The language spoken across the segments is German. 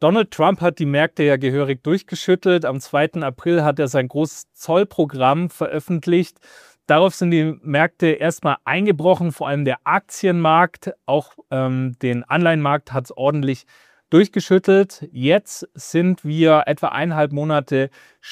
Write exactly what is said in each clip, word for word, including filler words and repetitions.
Donald Trump hat die Märkte ja gehörig durchgeschüttelt. Am zweiten April hat er sein großes Zollprogramm veröffentlicht. Darauf sind die Märkte erstmal eingebrochen, vor allem der Aktienmarkt. Auch ähm, den Anleihenmarkt hat es ordentlich durchgeschüttelt. Jetzt sind wir etwa eineinhalb Monate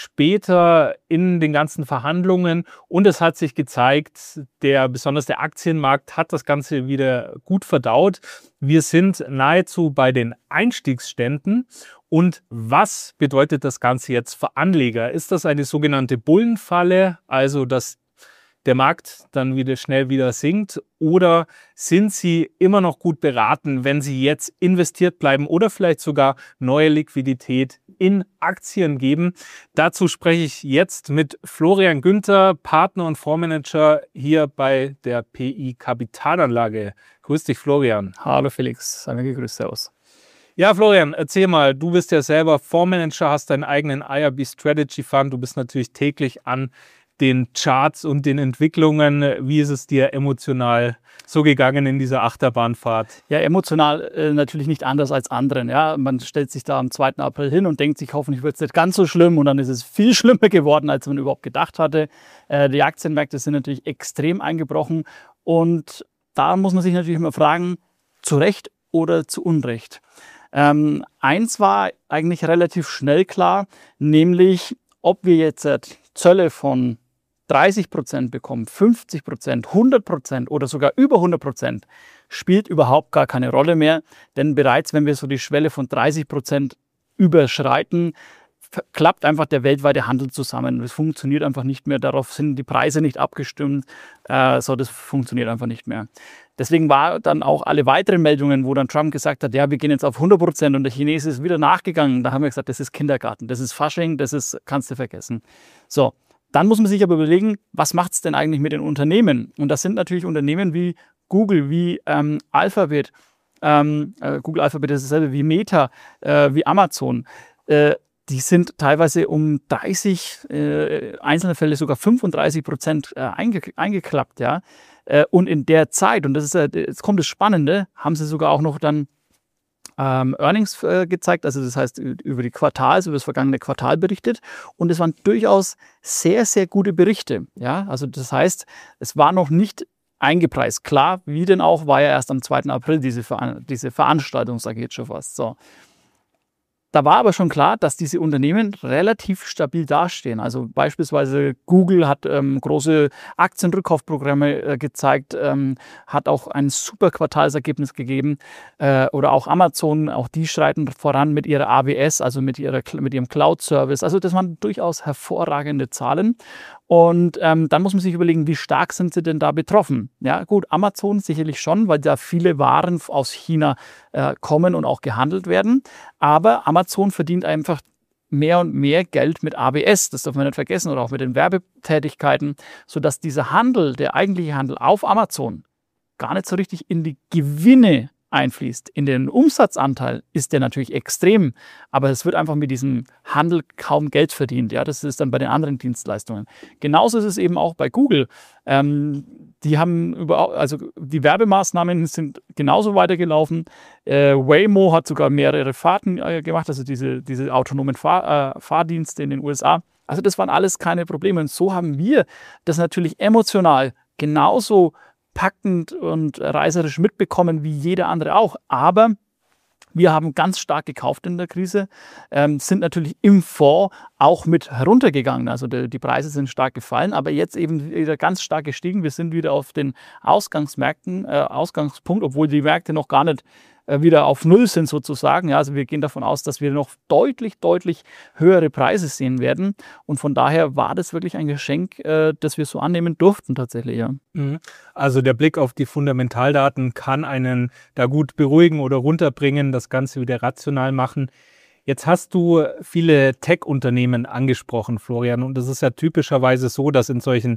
später in den ganzen Verhandlungen und es hat sich gezeigt, der, besonders der Aktienmarkt hat das Ganze wieder gut verdaut. Wir sind nahezu bei den Einstiegsständen. Und was bedeutet das Ganze jetzt für Anleger? Ist das eine sogenannte Bullenfalle, also dass der Markt dann wieder schnell wieder sinkt, oder sind Sie immer noch gut beraten, wenn Sie jetzt investiert bleiben oder vielleicht sogar neue Liquidität in Aktien geben? Dazu spreche ich jetzt mit Florian Günther, Partner und Fondsmanager hier bei der P I Kapitalanlage. Grüß dich, Florian. Hallo Felix, sei mir gegrüßt, servus. Ja, Florian, erzähl mal, du bist ja selber Fondsmanager, hast deinen eigenen I R B Strategy Fund, du bist natürlich täglich an den Charts und den Entwicklungen. Wie ist es dir emotional so gegangen in dieser Achterbahnfahrt? Ja, emotional äh, natürlich nicht anders als anderen. Ja, man stellt sich da am zweiten April hin und denkt sich, hoffentlich wird es nicht ganz so schlimm, und dann ist es viel schlimmer geworden, als man überhaupt gedacht hatte. Äh, die Aktienmärkte sind natürlich extrem eingebrochen und da muss man sich natürlich immer fragen, zu Recht oder zu Unrecht. Ähm, eins war eigentlich relativ schnell klar, nämlich ob wir jetzt äh, Zölle von dreißig Prozent bekommen, fünfzig Prozent, hundert Prozent oder sogar über hundert Prozent, spielt überhaupt gar keine Rolle mehr. Denn bereits, wenn wir so die Schwelle von dreißig Prozent überschreiten, klappt einfach der weltweite Handel zusammen. Es funktioniert einfach nicht mehr. Darauf sind die Preise nicht abgestimmt. Äh, so, das funktioniert einfach nicht mehr. Deswegen war dann auch alle weiteren Meldungen, wo dann Trump gesagt hat, ja, wir gehen jetzt auf hundert Prozent und der Chinese ist wieder nachgegangen. Da haben wir gesagt, das ist Kindergarten, das ist Fasching, das ist, kannst du vergessen. So. Dann muss man sich aber überlegen, was macht es denn eigentlich mit den Unternehmen? Und das sind natürlich Unternehmen wie Google, wie ähm, Alphabet, ähm, äh, Google Alphabet ist dasselbe wie Meta, äh, wie Amazon. Äh, die sind teilweise um dreißig, äh, einzelne Fälle sogar fünfunddreißig Prozent äh, einge eingeklappt. Ja? Äh, und in der Zeit, und das ist, äh, jetzt kommt das Spannende, haben sie sogar auch noch dann Ähm, Earnings äh, gezeigt, also das heißt über die Quartals, über das vergangene Quartal berichtet, und es waren durchaus sehr, sehr gute Berichte. Ja? Also das heißt, es war noch nicht eingepreist. Klar, wie denn auch, war ja erst am zweiten April diese, Veran diese Veranstaltung, sage ich jetzt schon fast. So. Da war aber schon klar, dass diese Unternehmen relativ stabil dastehen. Also beispielsweise Google hat ähm, große Aktienrückkaufprogramme äh, gezeigt, ähm, hat auch ein super Quartalsergebnis gegeben. Äh, oder auch Amazon, auch die schreiten voran mit ihrer A W S, also mit, ihrer, mit ihrem Cloud-Service. Also das waren durchaus hervorragende Zahlen. Und ähm, dann muss man sich überlegen, wie stark sind sie denn da betroffen? Ja gut, Amazon sicherlich schon, weil da viele Waren aus China äh, kommen und auch gehandelt werden. Aber Amazon verdient einfach mehr und mehr Geld mit A B S, das darf man nicht vergessen, oder auch mit den Werbetätigkeiten, sodass dieser Handel, der eigentliche Handel auf Amazon, gar nicht so richtig in die Gewinne einfließt. In den Umsatzanteil ist der natürlich extrem, aber es wird einfach mit diesem Handel kaum Geld verdient. Ja, das ist dann bei den anderen Dienstleistungen. Genauso ist es eben auch bei Google. Ähm, die haben über, also die Werbemaßnahmen sind genauso weitergelaufen. Äh, Waymo hat sogar mehrere Fahrten äh, gemacht, also diese, diese autonomen Fahr, äh, Fahrdienste in den U S A. Also das waren alles keine Probleme. Und so haben wir das natürlich emotional genauso packend und reißerisch mitbekommen wie jeder andere auch. Aber wir haben ganz stark gekauft in der Krise, ähm, sind natürlich im Fonds auch mit heruntergegangen. Also die, die Preise sind stark gefallen, aber jetzt eben wieder ganz stark gestiegen. Wir sind wieder auf den Ausgangsmärkten, äh, Ausgangspunkt, obwohl die Märkte noch gar nicht äh, wieder auf Null sind sozusagen. Ja, also wir gehen davon aus, dass wir noch deutlich, deutlich höhere Preise sehen werden. Und von daher war das wirklich ein Geschenk, äh, das wir so annehmen durften tatsächlich. Ja. Also der Blick auf die Fundamentaldaten kann einen da gut beruhigen oder runterbringen, das Ganze wieder rational machen. Jetzt hast du viele Tech-Unternehmen angesprochen, Florian, und es ist ja typischerweise so, dass in solchen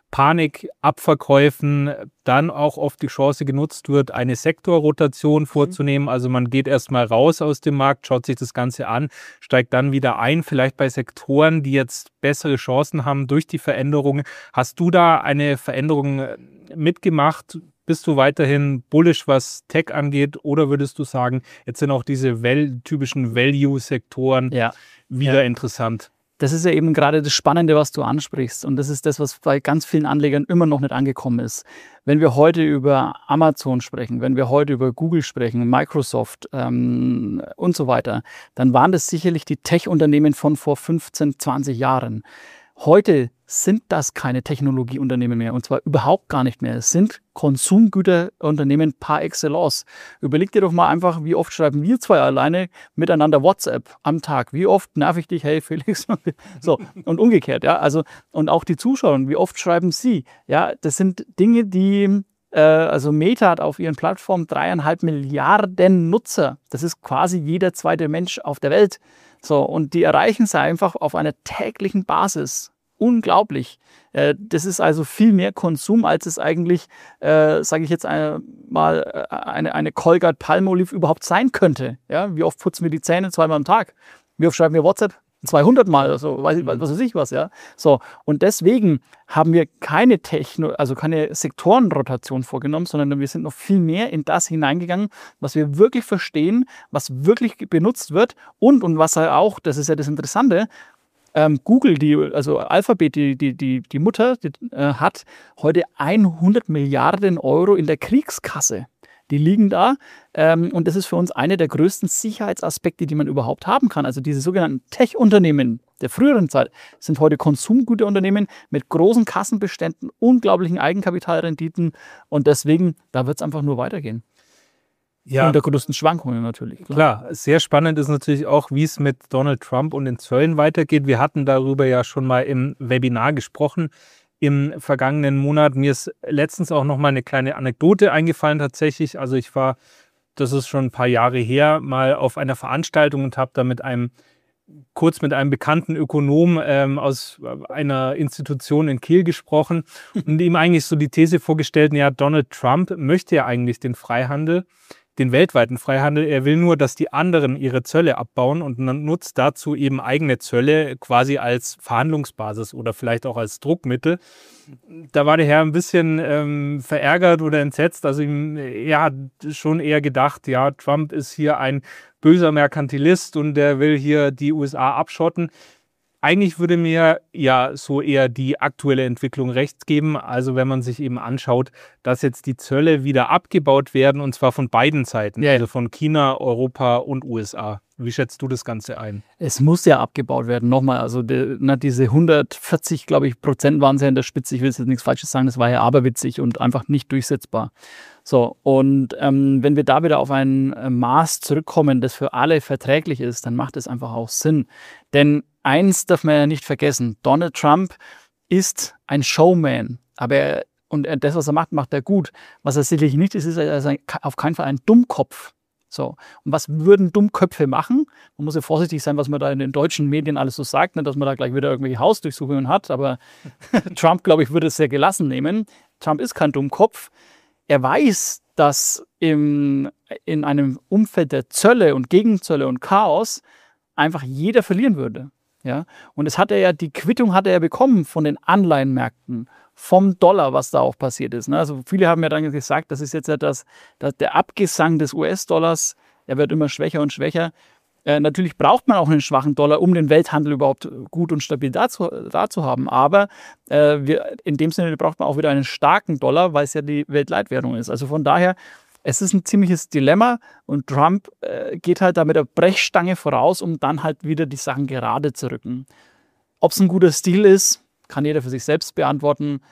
Panikabverkäufen dann auch oft die Chance genutzt wird, eine Sektorrotation vorzunehmen. Also man geht erstmal raus aus dem Markt, schaut sich das Ganze an, steigt dann wieder ein, vielleicht bei Sektoren, die jetzt bessere Chancen haben durch die Veränderungen. Hast du da eine Veränderung mitgemacht? Bist du weiterhin bullish, was Tech angeht, oder würdest du sagen, jetzt sind auch diese val- typischen Value-Sektoren Ja. wieder Ja. interessant? Das ist ja eben gerade das Spannende, was du ansprichst. Und das ist das, was bei ganz vielen Anlegern immer noch nicht angekommen ist. Wenn wir heute über Amazon sprechen, wenn wir heute über Google sprechen, Microsoft ähm, und so weiter, dann waren das sicherlich die Tech-Unternehmen von vor fünfzehn, zwanzig Jahren. Heute sind das keine Technologieunternehmen mehr, und zwar überhaupt gar nicht mehr. Es sind Konsumgüterunternehmen par excellence. Überleg dir doch mal einfach, wie oft schreiben wir zwei alleine miteinander WhatsApp am Tag? Wie oft nerv ich dich, hey Felix? So, und umgekehrt, ja. Also, und auch die Zuschauer, wie oft schreiben sie? Ja, das sind Dinge, die, äh, also Meta hat auf ihren Plattformen dreieinhalb Milliarden Nutzer. Das ist quasi jeder zweite Mensch auf der Welt. So, und die erreichen es einfach auf einer täglichen Basis. Unglaublich. Äh, das ist also viel mehr Konsum, als es eigentlich, äh, sage ich jetzt äh, mal, äh, eine, eine Colgate Palmolive überhaupt sein könnte. Ja? Wie oft putzen wir die Zähne? Zweimal am Tag. Wie oft schreiben wir WhatsApp? zweihundert Mal oder so, weiß ich, was weiß ich was, ja. So, und deswegen haben wir keine Techno, also keine Sektorenrotation vorgenommen, sondern wir sind noch viel mehr in das hineingegangen, was wir wirklich verstehen, was wirklich benutzt wird und, und was auch, das ist ja das Interessante, ähm, Google, die, also Alphabet, die, die, die, die Mutter, die, äh, hat heute hundert Milliarden Euro in der Kriegskasse. Die liegen da ähm, und das ist für uns einer der größten Sicherheitsaspekte, die man überhaupt haben kann. Also diese sogenannten Tech-Unternehmen der früheren Zeit sind heute Konsumgüterunternehmen mit großen Kassenbeständen, unglaublichen Eigenkapitalrenditen und deswegen, da wird es einfach nur weitergehen. Ja. Und der größten Schwankungen natürlich. Klar. Klar, sehr spannend ist natürlich auch, wie es mit Donald Trump und den Zöllen weitergeht. Wir hatten darüber ja schon mal im Webinar gesprochen im vergangenen Monat. Mir ist letztens auch noch mal eine kleine Anekdote eingefallen tatsächlich. Also ich war, das ist schon ein paar Jahre her, mal auf einer Veranstaltung und habe da mit einem, kurz mit einem bekannten Ökonom ähm, aus einer Institution in Kiel gesprochen und ihm eigentlich so die These vorgestellt, ja, Donald Trump möchte ja eigentlich den Freihandel, den weltweiten Freihandel. Er will nur, dass die anderen ihre Zölle abbauen und nutzt dazu eben eigene Zölle quasi als Verhandlungsbasis oder vielleicht auch als Druckmittel. Da war der Herr ein bisschen ähm, verärgert oder entsetzt. Also ihm, er hat schon eher gedacht, ja, Trump ist hier ein böser Merkantilist und der will hier die U S A abschotten. Eigentlich würde mir ja so eher die aktuelle Entwicklung recht geben. Also wenn man sich eben anschaut, dass jetzt die Zölle wieder abgebaut werden und zwar von beiden Seiten, ja, also von China, Europa und U S A. Wie schätzt du das Ganze ein? Es muss ja abgebaut werden. Nochmal, also die, na, diese hundertvierzig, glaube ich, Prozent waren sie ja in der Spitze. Ich will jetzt nichts Falsches sagen, das war ja aberwitzig und einfach nicht durchsetzbar. So, und ähm, wenn wir da wieder auf ein äh, Maß zurückkommen, das für alle verträglich ist, dann macht es einfach auch Sinn. Denn eins darf man ja nicht vergessen, Donald Trump ist ein Showman, aber er, und er, das, was er macht, macht er gut. Was er sicherlich nicht ist, ist er ist ein, auf keinen Fall ein Dummkopf. So, und was würden Dummköpfe machen? Man muss ja vorsichtig sein, was man da in den deutschen Medien alles so sagt, nicht, dass man da gleich wieder irgendwelche Hausdurchsuchungen hat, aber Trump, glaube ich, würde es sehr gelassen nehmen. Trump ist kein Dummkopf. Er weiß, dass im, in einem Umfeld der Zölle und Gegenzölle und Chaos einfach jeder verlieren würde. Ja? Und das hat er ja, die Quittung hat er ja bekommen von den Anleihenmärkten, vom Dollar, was da auch passiert ist. Ne? Also viele haben ja dann gesagt, das ist jetzt ja das, das, der Abgesang des U S-Dollars, er wird immer schwächer und schwächer. Äh, natürlich braucht man auch einen schwachen Dollar, um den Welthandel überhaupt gut und stabil da zu, da zu haben. Aber äh, wir, in dem Sinne braucht man auch wieder einen starken Dollar, weil es ja die Weltleitwährung ist. Also von daher, es ist ein ziemliches Dilemma und Trump äh, geht halt da mit der Brechstange voraus, um dann halt wieder die Sachen gerade zu rücken. Ob es ein guter Stil ist, kann jeder für sich selbst beantworten.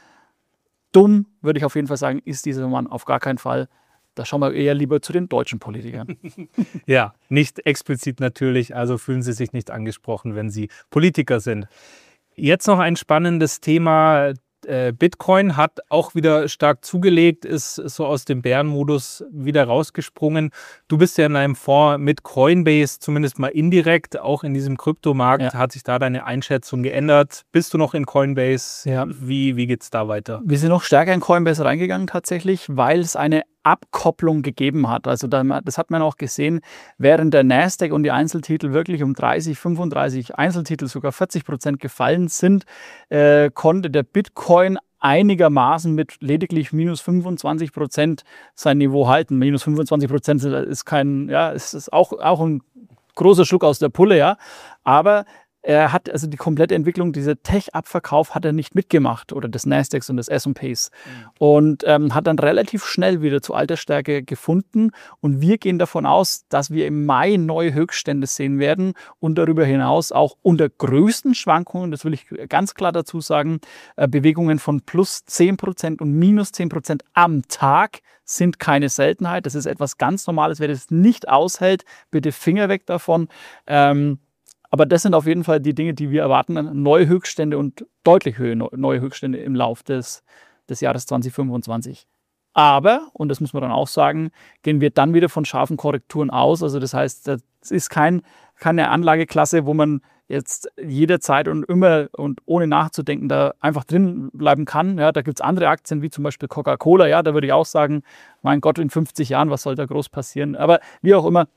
Dumm, würde ich auf jeden Fall sagen, ist dieser Mann auf gar keinen Fall. Da schauen wir eher lieber zu den deutschen Politikern. Ja, nicht explizit natürlich, also fühlen Sie sich nicht angesprochen, wenn Sie Politiker sind. Jetzt noch ein spannendes Thema. Bitcoin hat auch wieder stark zugelegt, ist so aus dem Bärenmodus wieder rausgesprungen. Du bist ja in einem Fonds mit Coinbase, zumindest mal indirekt, auch in diesem Kryptomarkt. Ja. Hat sich da deine Einschätzung geändert? Bist du noch in Coinbase? Ja. Wie, wie geht es da weiter? Wir sind noch stärker in Coinbase reingegangen tatsächlich, weil es eine Abkopplung gegeben hat. Also das hat man auch gesehen, während der Nasdaq und die Einzeltitel wirklich um dreißig, fünfunddreißig Einzeltitel, sogar vierzig Prozent gefallen sind, äh, konnte der Bitcoin einigermaßen mit lediglich minus fünfundzwanzig Prozent sein Niveau halten. Minus fünfundzwanzig Prozent ist kein, ja, es ist auch, auch ein großer Schluck aus der Pulle, ja. Aber er hat also die komplette Entwicklung, dieser Tech-Abverkauf hat er nicht mitgemacht oder des Nasdaqs und des S und Ps mhm. und ähm, hat dann relativ schnell wieder zu alter Stärke gefunden und wir gehen davon aus, dass wir im Mai neue Höchststände sehen werden und darüber hinaus auch unter größten Schwankungen, das will ich ganz klar dazu sagen, äh, Bewegungen von plus zehn Prozent und minus zehn Prozent am Tag sind keine Seltenheit, das ist etwas ganz Normales, wer das nicht aushält, bitte Finger weg davon. Ähm, Aber das sind auf jeden Fall die Dinge, die wir erwarten. Neue Höchststände und deutlich höhere neue Höchststände im Lauf des, des Jahres zwanzig fünfundzwanzig. Aber, und das muss man dann auch sagen, gehen wir dann wieder von scharfen Korrekturen aus. Also das heißt, es ist kein, keine Anlageklasse, wo man jetzt jederzeit und immer und ohne nachzudenken da einfach drin bleiben kann. Ja, da gibt es andere Aktien, wie zum Beispiel Coca-Cola. Ja, da würde ich auch sagen, mein Gott, in fünfzig Jahren, was soll da groß passieren? Aber wie auch immer,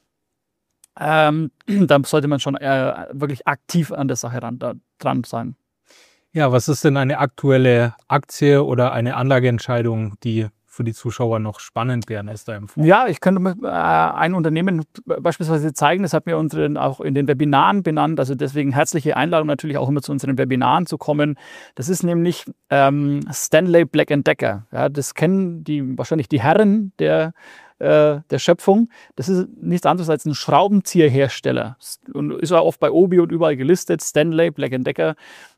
Ähm, da sollte man schon äh, wirklich aktiv an der Sache ran, da, dran sein. Ja, was ist denn eine aktuelle Aktie oder eine Anlageentscheidung, die für die Zuschauer noch spannend wären, ist da empfohlen? Ja, ich könnte äh, ein Unternehmen beispielsweise zeigen, das hat mir unseren auch in den Webinaren benannt, also deswegen herzliche Einladung natürlich auch immer zu unseren Webinaren zu kommen. Das ist nämlich ähm, Stanley Black and Decker. Ja, das kennen die wahrscheinlich die Herren der der Schöpfung. Das ist nichts anderes als ein Schraubenzieherhersteller und ist auch oft bei Obi und überall gelistet, Stanley, Black and Decker.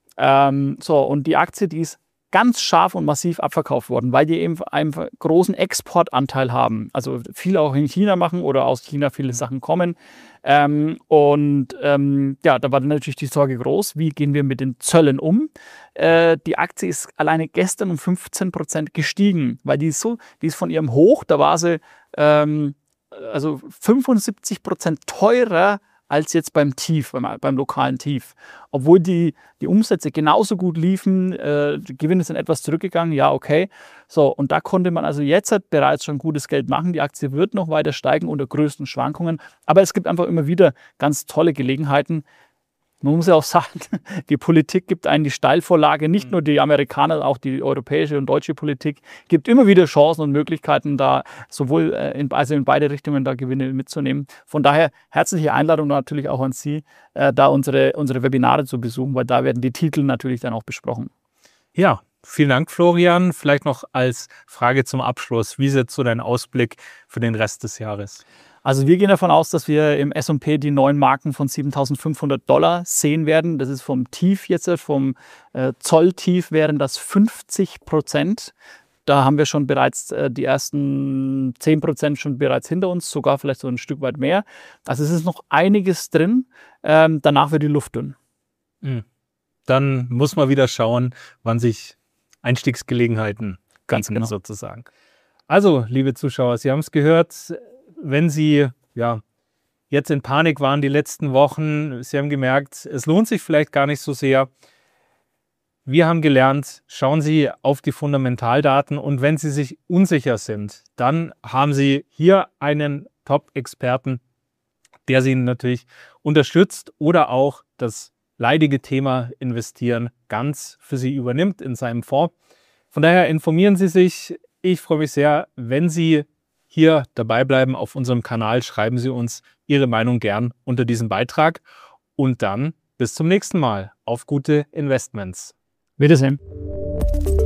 Ähm, so, und die Aktie, die ist ganz scharf und massiv abverkauft worden, weil die eben einen großen Exportanteil haben. Also viele auch in China machen oder aus China viele Sachen kommen. Ähm, und ähm, ja, da war dann natürlich die Sorge groß, wie gehen wir mit den Zöllen um? Äh, die Aktie ist alleine gestern um fünfzehn Prozent gestiegen, weil die ist so, die ist von ihrem Hoch, da war sie ähm, also fünfundsiebzig Prozent teurer als jetzt beim Tief, beim, beim lokalen Tief. Obwohl die, die Umsätze genauso gut liefen, äh, die Gewinne sind etwas zurückgegangen, ja, okay. So, und da konnte man also jetzt halt bereits schon gutes Geld machen. Die Aktie wird noch weiter steigen unter größten Schwankungen. Aber es gibt einfach immer wieder ganz tolle Gelegenheiten. Man muss ja auch sagen, die Politik gibt einen die Steilvorlage, nicht nur die Amerikaner, auch die europäische und deutsche Politik gibt immer wieder Chancen und Möglichkeiten, da sowohl in, also in beide Richtungen da Gewinne mitzunehmen. Von daher herzliche Einladung natürlich auch an Sie, da unsere, unsere Webinare zu besuchen, weil da werden die Titel natürlich dann auch besprochen. Ja, vielen Dank, Florian. Vielleicht noch als Frage zum Abschluss, wie sieht so dein Ausblick für den Rest des Jahres? Also wir gehen davon aus, dass wir im S und P die neuen Marken von siebentausendfünfhundert Dollar sehen werden. Das ist vom Tief jetzt, vom äh, Zolltief wären das fünfzig Prozent. Da haben wir schon bereits äh, die ersten zehn Prozent schon bereits hinter uns, sogar vielleicht so ein Stück weit mehr. Also es ist noch einiges drin. Ähm, danach wird die Luft dünn. Mhm. Dann muss man wieder schauen, wann sich Einstiegsgelegenheiten Ganz genau. sozusagen. Also, liebe Zuschauer, Sie haben es gehört. Wenn Sie ja, jetzt in Panik waren die letzten Wochen, Sie haben gemerkt, es lohnt sich vielleicht gar nicht so sehr. Wir haben gelernt, schauen Sie auf die Fundamentaldaten und wenn Sie sich unsicher sind, dann haben Sie hier einen Top-Experten, der Sie natürlich unterstützt oder auch das leidige Thema Investieren ganz für Sie übernimmt in seinem Fonds. Von daher informieren Sie sich. Ich freue mich sehr, wenn Sie hier dabei bleiben auf unserem Kanal. Schreiben Sie uns Ihre Meinung gern unter diesem Beitrag. Und dann bis zum nächsten Mal. Auf gute Investments. Wiedersehen.